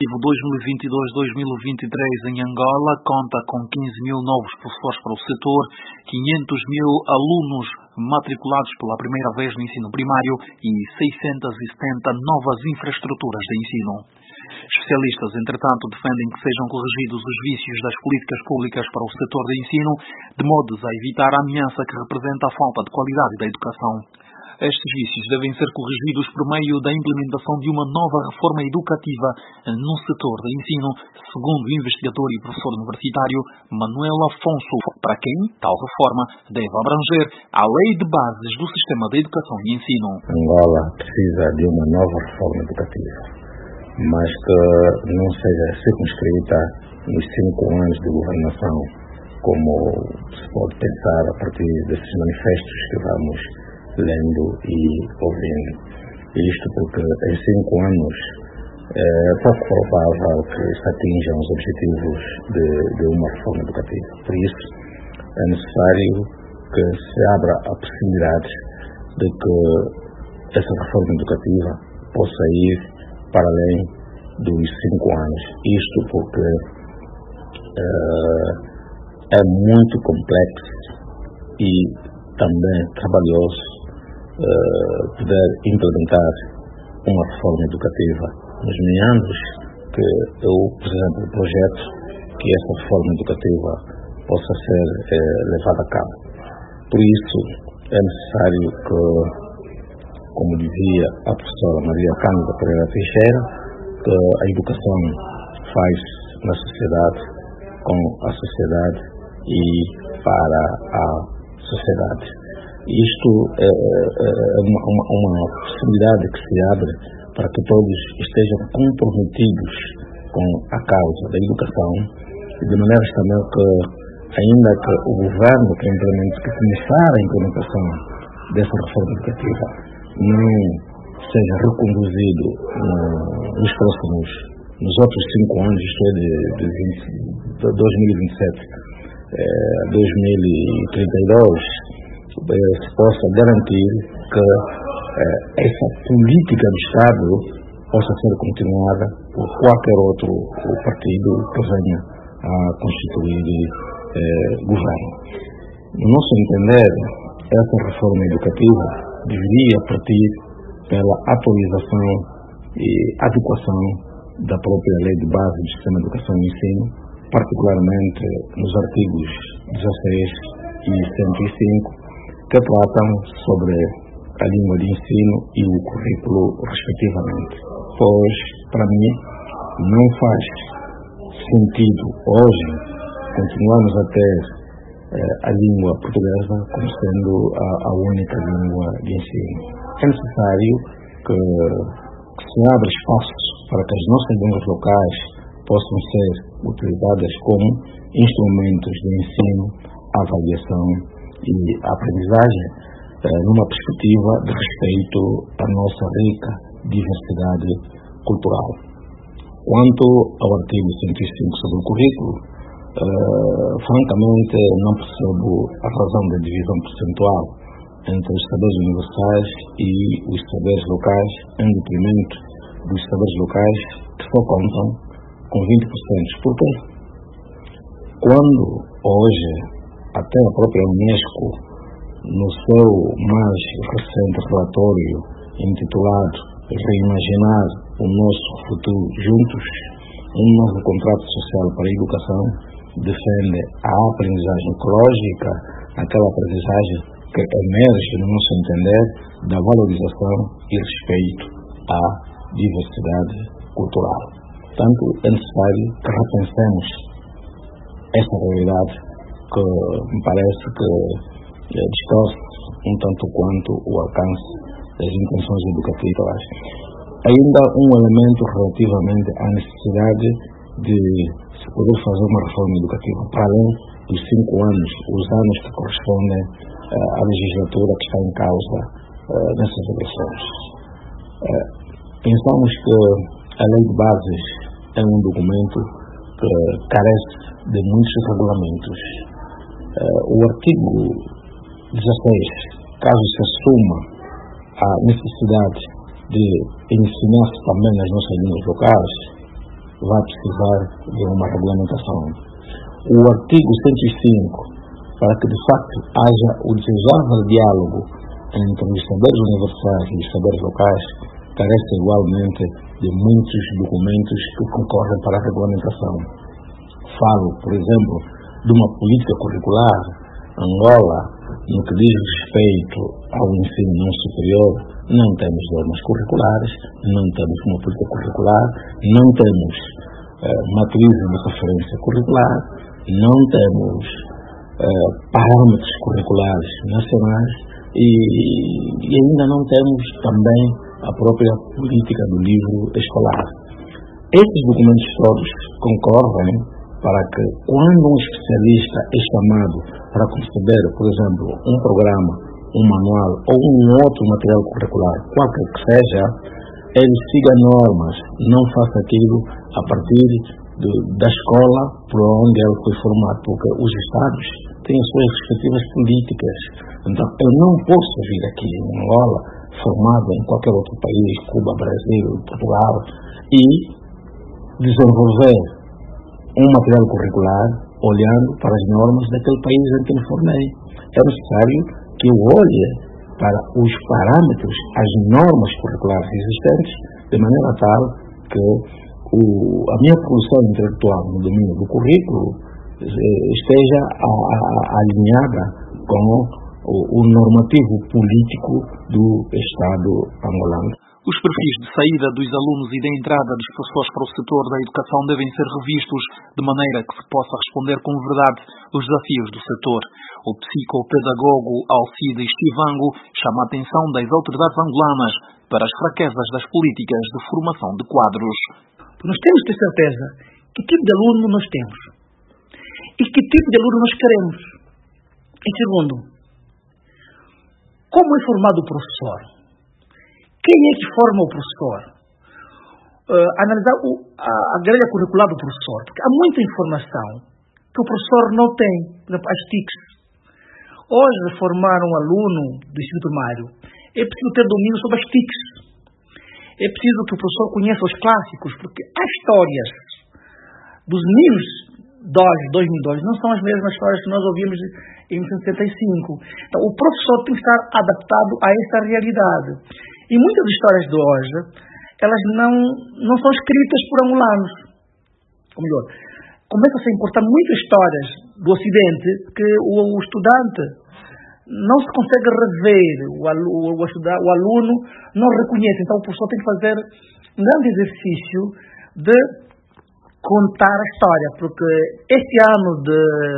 educativo 2022-2023 em Angola conta com 15.000 novos professores para o setor, 500.000 alunos matriculados pela primeira vez no ensino primário e 670 novas infraestruturas de ensino. Especialistas, entretanto, defendem que sejam corrigidos os vícios das políticas públicas para o setor de ensino, de modo a evitar a ameaça que representa a falta de qualidade da educação. Estes vícios devem ser corrigidos por meio da implementação de uma nova reforma educativa no setor de ensino, segundo o investigador e professor universitário Manuel Afonso, para quem tal reforma deve abranger a Lei de Bases do Sistema de Educação e Ensino. Angola precisa de uma nova reforma educativa, mas que não seja circunscrita nos 5 anos de governação, como se pode pensar a partir desses manifestos que vamos lendo e ouvindo. Isto porque em 5 anos é pouco provável que se atinjam os objetivos de uma reforma educativa. Por isso, é necessário que se abra a possibilidade de que essa reforma educativa possa ir para além dos 5 anos. Isto porque é muito complexo e também trabalhoso poder implementar uma reforma educativa nos meandros que eu, por exemplo, projeto que essa reforma educativa possa ser levada a cabo. Por isso, é necessário que, como dizia a professora Maria Cândida Pereira Teixeira, que a educação faz na sociedade, com a sociedade e para a sociedade. Isto é uma possibilidade que se abre para que todos estejam comprometidos com a causa da educação, de maneira também que, ainda que o governo que começar a implementação dessa reforma educativa não seja reconduzido nos outros 5 anos, isto é, de 2027 a 2032, se possa garantir que essa política do Estado possa ser continuada por qualquer outro partido que venha a constituir governo. No nosso entender, essa reforma educativa deveria partir pela atualização e adequação da própria Lei de Base do Sistema de Educação e Ensino, particularmente nos artigos 16 e 105, que tratam sobre a língua de ensino e o currículo, respectivamente. Pois, para mim, não faz sentido hoje continuarmos a ter a língua portuguesa como sendo a única língua de ensino. É necessário que se abra espaço para que as nossas línguas locais possam ser utilizadas como instrumentos de ensino, avaliação e aprendizagem, numa perspectiva de respeito à nossa rica diversidade cultural. Quanto ao artigo 105 sobre o currículo, francamente não percebo a razão da divisão percentual entre os saberes universais e os saberes locais, em detrimento dos saberes locais que só contam com 20%. Por quê? Quando hoje até a própria Unesco, no seu mais recente relatório intitulado Reimaginar o Nosso Futuro Juntos, um novo contrato social para a educação, defende a aprendizagem ecológica, aquela aprendizagem que emerge, no nosso entender, da valorização e respeito à diversidade cultural. Portanto, é necessário que repensemos essa realidade que me parece que distorce um tanto quanto o alcance das intenções educativas. Ainda um elemento relativamente à necessidade de se poder fazer uma reforma educativa para além dos 5 anos, os anos que correspondem à legislatura que está em causa nessas eleições. Pensamos que a Lei de Bases é um documento que carece de muitos regulamentos. O artigo 16, caso se assuma a necessidade de ensinar-se também nas nossas línguas locais, vai precisar de uma regulamentação. O artigo 105, para que de facto haja o desejável diálogo entre os saberes universais e os saberes locais, carece igualmente de muitos documentos que concorrem para a regulamentação. Falo, por exemplo, de uma política curricular. Angola, no que diz respeito ao ensino não superior, não temos normas curriculares, não temos uma política curricular, não temos matrizes de referência curricular, não temos parâmetros curriculares nacionais e ainda não temos também a própria política do livro escolar. Esses documentos todos concorrem para que, quando um especialista é chamado para conceber, por exemplo, um programa, um manual ou um outro material curricular, qualquer que seja, ele siga normas, não faça aquilo a partir da escola por onde ele foi formado, porque os Estados têm as suas respectivas políticas. Então, eu não posso vir aqui em Angola, formado em qualquer outro país, Cuba, Brasil, Portugal, e desenvolver um material curricular olhando para as normas daquele país em que me formei. É necessário que eu olhe para os parâmetros, as normas curriculares existentes, de maneira tal que a minha produção intelectual no domínio do currículo esteja alinhada com o normativo político do Estado angolano. Os perfis de saída dos alunos e da entrada dos professores para o setor da educação devem ser revistos de maneira que se possa responder com verdade os desafios do setor. O psicopedagogo Alcides Chivango chama a atenção das autoridades angolanas para as fraquezas das políticas de formação de quadros. Nós temos que ter certeza que tipo de aluno nós temos e que tipo de aluno nós queremos. E segundo, como é formado o professor? Quem é que forma o professor? Analisar a grelha curricular do professor, porque há muita informação que o professor não tem. Por exemplo, as TICs. Hoje, formar um aluno do ensino primário, é preciso ter domínio sobre as TICs. É preciso que o professor conheça os clássicos, porque as histórias dos meninos de 2002 não são as mesmas histórias que nós ouvimos em 1975. Então, o professor tem que estar adaptado a essa realidade. E muitas histórias de hoje, elas não são escritas por angolanos. Ou melhor, começa-se a importar muitas histórias do Ocidente que o estudante não se consegue rever, o aluno não reconhece. Então, o professor tem que fazer um grande exercício de contar a história, porque este ano de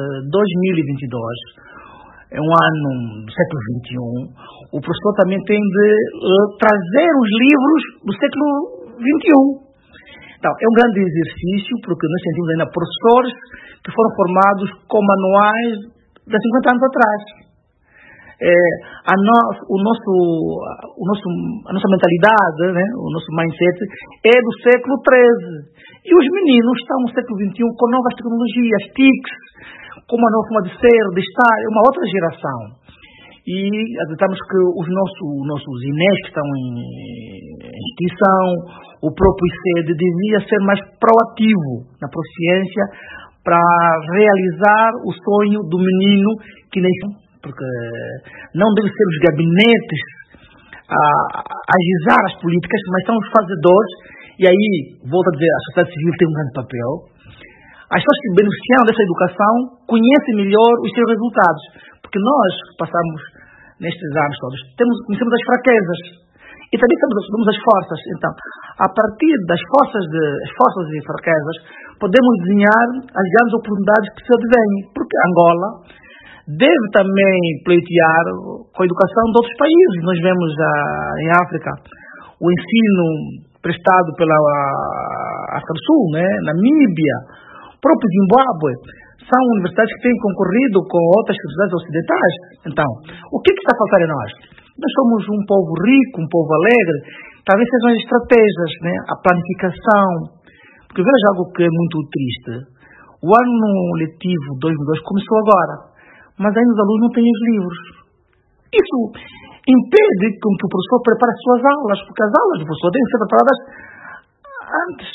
2022 é um ano do século XXI, o professor também tem de trazer os livros do século XXI. Então, é um grande exercício, porque nós sentimos ainda professores que foram formados com manuais de 50 anos atrás. A nossa mentalidade, né, o nosso mindset é do século XIII. E os meninos estão no século XXI com novas tecnologias, TICs, com uma nova forma de ser, de estar, é uma outra geração. E acreditamos que os nossos INES que estão em extinção, o próprio ICED devia ser mais proativo na proficiência para realizar o sonho do menino que nem... Porque não devem ser os gabinetes a agizar as políticas, mas são os fazedores. E aí, volto a dizer, a sociedade civil tem um grande papel. As pessoas que beneficiam dessa educação conhecem melhor os seus resultados. Porque nós, que passamos nestes anos todos, conhecemos as fraquezas. E também sabemos as forças. Então, a partir das forças e fraquezas, podemos desenhar as grandes oportunidades que se advêm. Porque Angola deve também pleitear com a educação de outros países. Nós vemos em África o ensino prestado pela África do Sul, né? Namíbia, o próprio Zimbábue, são universidades que têm concorrido com outras sociedades ocidentais. Então, o que está a faltar em nós? Nós somos um povo rico, um povo alegre, talvez sejam as estratégias, né? A planificação. Porque veja algo que é muito triste. O ano letivo 2002 começou agora, mas ainda os alunos não têm os livros. Isso impede que o professor prepare as suas aulas, porque as aulas do professor devem ser preparadas antes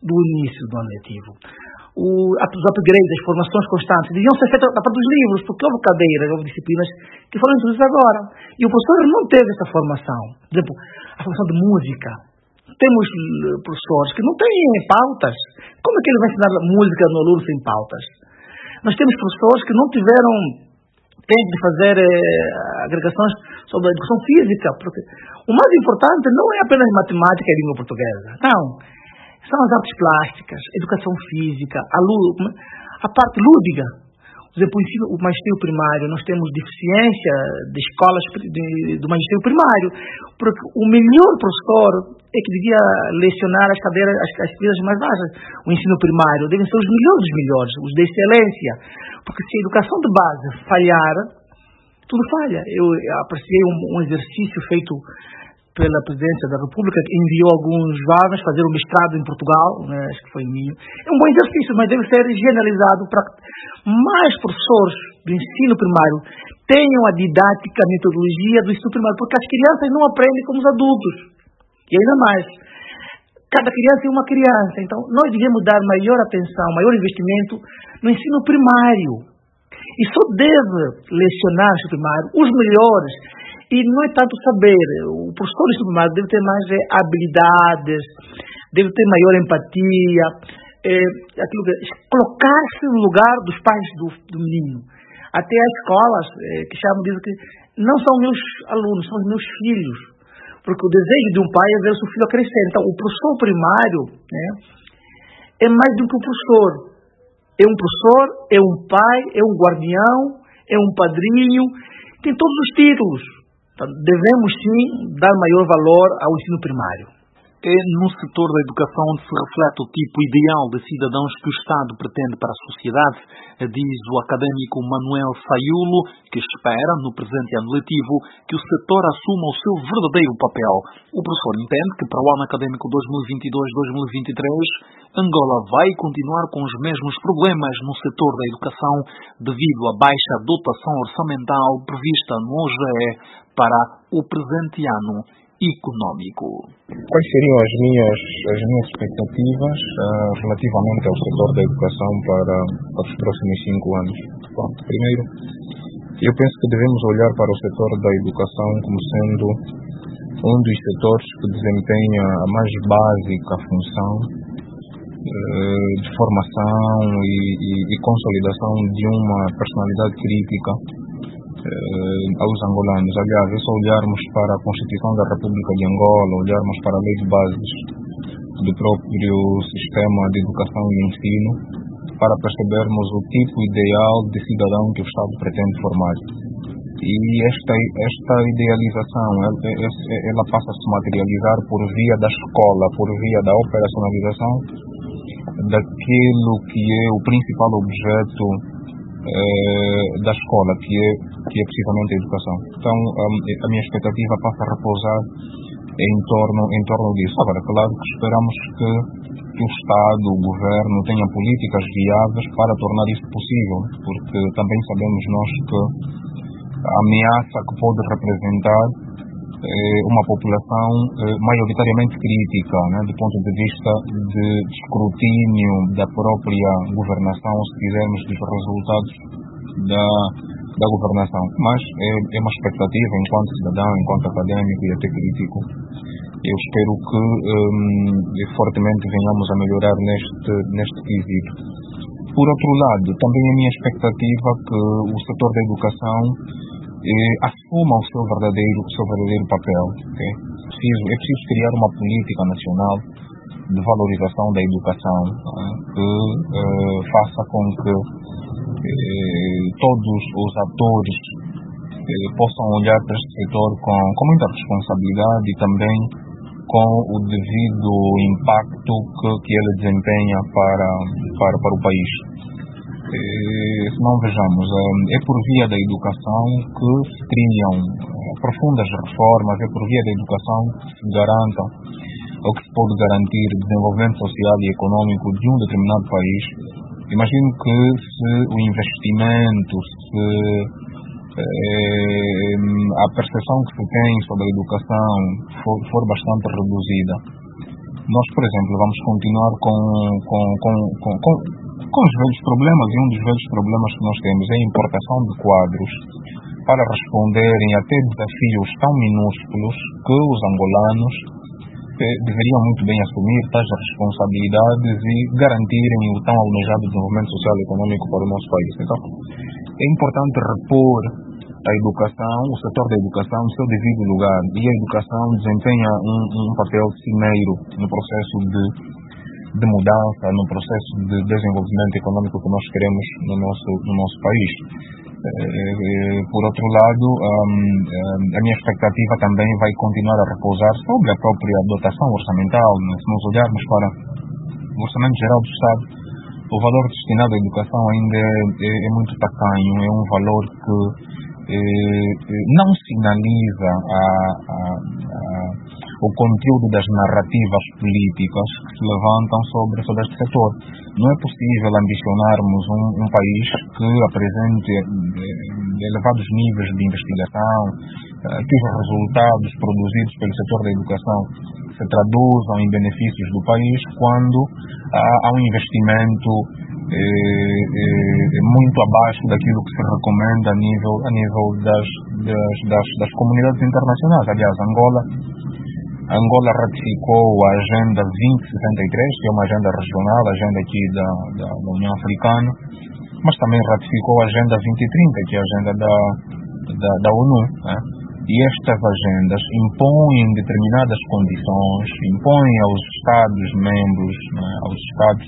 do início do ano letivo. Os upgrades, as formações constantes, deviam ser feitas a partir dos livros, porque houve cadeiras, houve disciplinas que foram introduzidas agora. E o professor não teve essa formação. Por exemplo, a formação de música. Temos professores que não têm pautas. Como é que ele vai ensinar música no aluno sem pautas? Nós temos professores que não tiveram tempo de fazer agregações sobre a educação física, porque o mais importante não é apenas matemática e língua portuguesa. Não. São as artes plásticas, educação física, a parte lúdica. Por exemplo, o magistério primário, nós temos deficiência de escolas do magistério primário, porque o melhor professor é que devia lecionar as cadeiras, as cadeiras mais baixas. O ensino primário devem ser os melhores dos melhores, os de excelência, porque se a educação de base falhar, tudo falha. Eu apreciei um exercício feito pela Presidência da República, que enviou alguns jovens fazer o mestrado em Portugal, né, acho que foi minha. É um bom exercício, mas deve ser generalizado para que mais professores do ensino primário tenham a didática, a metodologia do ensino primário, porque as crianças não aprendem como os adultos. E ainda mais, cada criança é uma criança, então nós devemos dar maior atenção, maior investimento no ensino primário. E só deve lecionar no ensino primário os melhores. E não é tanto saber, o professor do ensino primário deve ter mais habilidades, deve ter maior empatia, colocar-se no lugar dos pais do menino. Até as escolas que chamam, dizem que não são meus alunos, são os meus filhos. Porque o desejo de um pai é ver o seu filho crescer. Então, o professor primário, né, é mais do que um professor. É um professor, é um pai, é um guardião, é um padrinho, tem todos os títulos. Então, devemos sim dar maior valor ao ensino primário. É no setor da educação onde se reflete o tipo ideal de cidadãos que o Estado pretende para a sociedade, diz o académico Manuel Saiulo, que espera, no presente ano letivo, que o setor assuma o seu verdadeiro papel. O professor entende que para o ano académico 2022-2023, Angola vai continuar com os mesmos problemas no setor da educação devido à baixa dotação orçamental prevista no OGE para o presente ano econômico. Quais seriam as minhas expectativas relativamente ao setor da educação para os próximos 5 anos? Bom, primeiro, eu penso que devemos olhar para o setor da educação como sendo um dos setores que desempenha a mais básica função de formação e consolidação de uma personalidade crítica aos angolanos. Aliás, é só olharmos para a Constituição da República de Angola, olharmos para a lei de bases do próprio sistema de educação e ensino, para percebermos o tipo ideal de cidadão que o Estado pretende formar. E esta idealização, ela passa a se materializar por via da escola, por via da operacionalização daquilo que é o principal objeto da escola, que é precisamente a educação. Então, a minha expectativa passa a repousar em torno disso. Agora, claro que esperamos que o Estado, o Governo, tenha políticas viáveis para tornar isso possível, porque também sabemos nós que a ameaça que pode representar uma população maioritariamente crítica, né, do ponto de vista de escrutínio da própria governação, se quisermos, dos resultados da governação. Mas é uma expectativa, enquanto cidadão, enquanto académico e até crítico. Eu espero que fortemente venhamos a melhorar neste quesito. Por outro lado, também a minha expectativa é que o setor da educação assuma o seu verdadeiro papel. Okay? É preciso criar uma política nacional de valorização da educação, que faça com que todos os atores possam olhar para este setor com muita responsabilidade e também com o devido impacto que ele desempenha para o país. Se não vejamos, é por via da educação que se criam profundas reformas, é por via da educação que se garanta ou que se pode garantir o desenvolvimento social e econômico de um determinado país. Imagino que se o investimento, se a percepção que se tem sobre a educação for bastante reduzida, Nós, por exemplo, vamos continuar com os velhos problemas, e um dos velhos problemas que nós temos é a importação de quadros para responderem até desafios tão minúsculos que os angolanos deveriam muito bem assumir tais responsabilidades e garantirem o tão almejado desenvolvimento social e econômico para o nosso país. Então, é importante repor a educação, o setor da educação, no seu devido lugar, e a educação desempenha um papel cimeiro no processo de mudança, no processo de desenvolvimento econômico que nós queremos no nosso país. Por outro lado, a minha expectativa também vai continuar a repousar sobre a própria dotação orçamental. Se nós olharmos para o Orçamento Geral do Estado, o valor destinado à educação ainda é muito tacanho, é um valor que não sinaliza o conteúdo das narrativas políticas que se levantam sobre este setor. Não é possível ambicionarmos um país que apresente elevados níveis de investigação, que os resultados produzidos pelo setor da educação se traduzam em benefícios do país, quando há um investimento muito abaixo daquilo que se recomenda a nível das comunidades internacionais. Aliás, Angola ratificou a Agenda 2063, que é uma agenda regional, a agenda aqui da União Africana, mas também ratificou a Agenda 2030, que é a agenda da ONU, né? E estas agendas impõem determinadas condições, impõem aos Estados-membros, né, aos Estados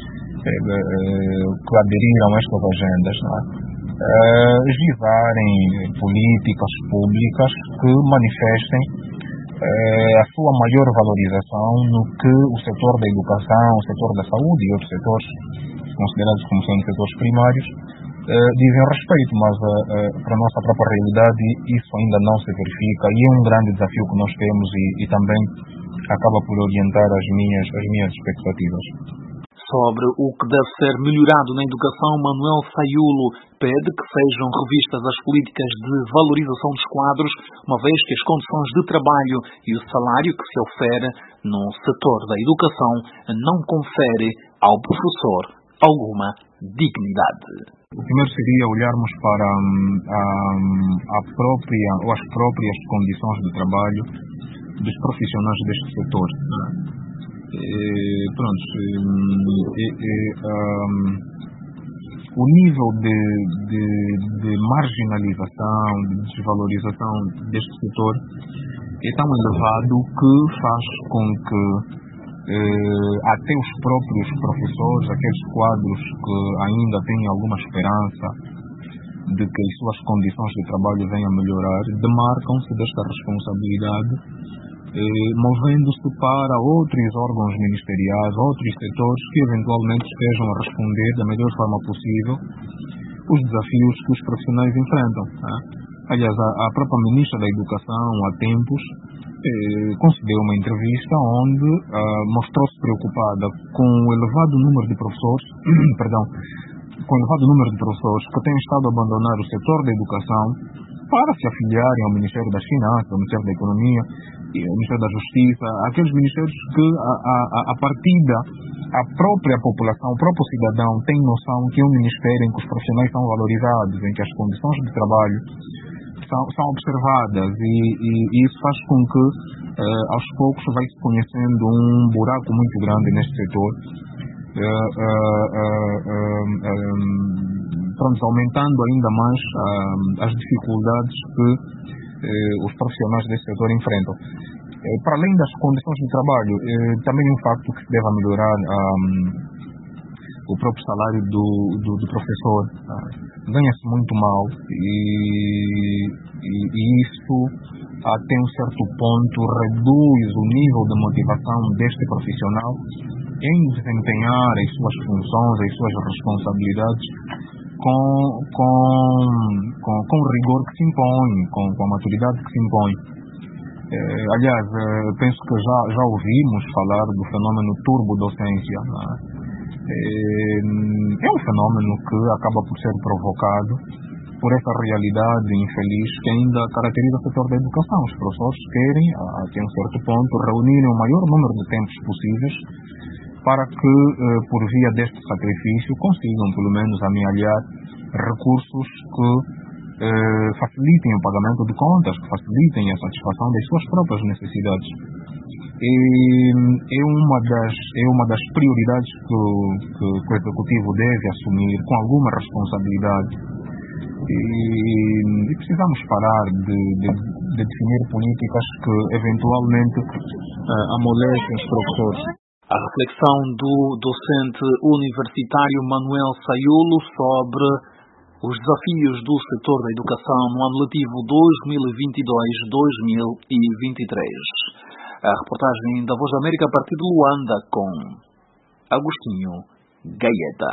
que aderiram a estas agendas, né, visarem políticas públicas que manifestem a sua maior valorização no que o setor da educação, o setor da saúde e outros setores considerados como sendo setores primários dizem respeito, mas para a nossa própria realidade isso ainda não se verifica, e é um grande desafio que nós temos e também acaba por orientar as minhas expectativas. Sobre o que deve ser melhorado na educação, Manuel Faiulo pede que sejam revistas as políticas de valorização dos quadros, uma vez que as condições de trabalho e o salário que se oferece no setor da educação não confere ao professor alguma dignidade. O primeiro seria olharmos para as próprias condições de trabalho dos profissionais deste setor. O nível de marginalização, de desvalorização deste setor é tão elevado que faz com que até os próprios professores, aqueles quadros que ainda têm alguma esperança de que as suas condições de trabalho venham a melhorar, demarcam-se desta responsabilidade, movendo-se para outros órgãos ministeriais, outros setores que eventualmente estejam a responder da melhor forma possível os desafios que os profissionais enfrentam. Aliás, a própria Ministra da Educação, há tempos, concedeu uma entrevista onde mostrou-se preocupada com o elevado número de professores, com o elevado número de professores que têm estado a abandonar o setor da educação para se afiliarem ao Ministério das Finanças, ao Ministério da Economia e ao Ministério da Justiça, aqueles ministérios que, a partida, a própria população, o próprio cidadão tem noção que é um ministério em que os profissionais são valorizados, em que as condições de trabalho são observadas, e isso faz com que aos poucos vai se conhecendo um buraco muito grande neste setor, aumentando ainda mais as dificuldades que os profissionais deste setor enfrentam. Para além das condições de trabalho, também é um facto que se deve melhorar o próprio salário do professor. Ganha-se muito mal e isso, até um certo ponto, reduz o nível de motivação deste profissional em desempenhar as suas funções, as suas responsabilidades com o rigor que se impõe, com a maturidade que se impõe. Aliás, penso que já ouvimos falar do fenômeno turbodocência. É um fenômeno que acaba por ser provocado por essa realidade infeliz que ainda caracteriza o setor da educação. Os professores querem, até um certo ponto, reunir o maior número de tempos possíveis para que, por via deste sacrifício, consigam, pelo menos, amealhar recursos que facilitem o pagamento de contas, que facilitem a satisfação das suas próprias necessidades. E é uma das prioridades que o Executivo deve assumir com alguma responsabilidade. E precisamos parar de definir políticas que eventualmente amolecem os professores. A reflexão do docente universitário Manuel Saiolo sobre os desafios do setor da educação no ano letivo 2022-2023. A reportagem da Voz da América a partir de Luanda com Agostinho Gaeta.